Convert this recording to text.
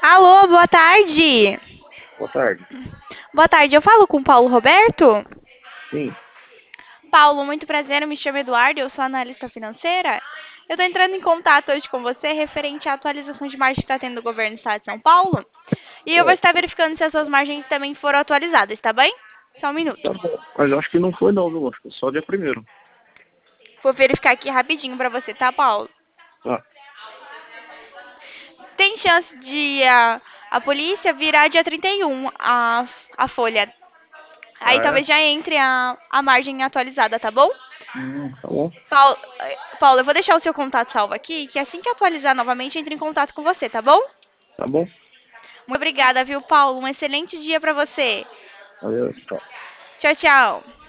Alô, boa tarde. Boa tarde. Boa tarde, eu falo com o Paulo Roberto? Sim, Paulo, muito prazer, eu me chamo Eduardo, eu sou analista financeira. Eu estou entrando em contato hoje com você referente à atualização de margem que está tendo do governo do estado de São Paulo. E eu vou certo. estar verificando se as suas margens também foram atualizadas, tá bem? Só um Tá minuto. bom. Mas eu acho que não foi não, viu? Acho que só dia primeiro. Vou verificar aqui rapidinho para você, tá, Paulo? Ah, Tem chance de a polícia virar dia 31 a folha. Aí ah, talvez é? já entre a margem atualizada, tá bom? Tá bom. Paulo, eu vou deixar o seu contato salvo aqui, que assim que atualizar novamente, entre em contato com você, tá bom? Tá bom. Muito obrigada, viu, Paulo? Um excelente dia pra você. Valeu, tchau. Tchau, tchau.